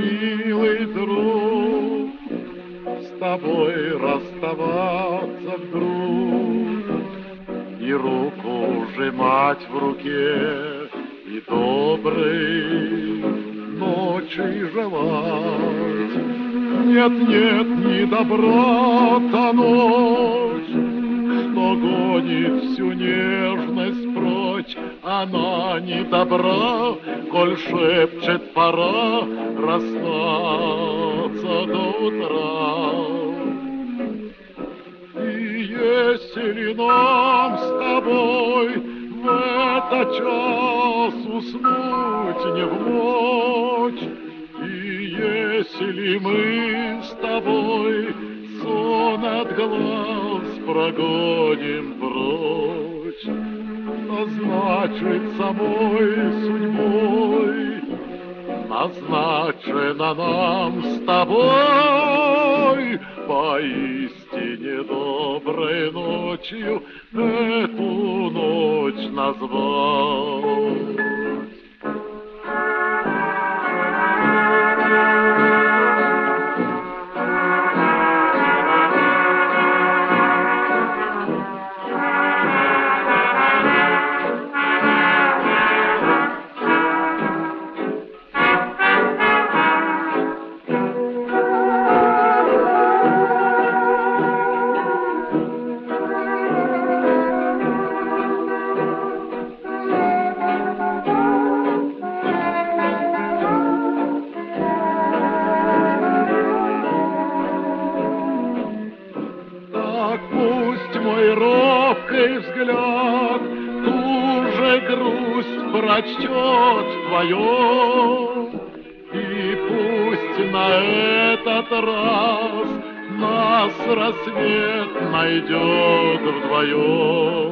милый друг, с тобой расставаться вдруг и руку сжимать в руке, и доброй ночи желать. Нет, нет, не добра та ночь, что гонит всю нежность прочь. Она не добра, коль шепчет пора расстаться до утра. И если нам с тобой в этот час уснуть не вмочь, и если мы с тобой сон от глаз прогоним прочь, то значит самой судьбой назначено нам с тобой поистине доброй ночью эту ночь назвать. Мой робкий взгляд ту же грусть прочтет вдвоем, и пусть на этот раз нас рассвет найдет вдвоем.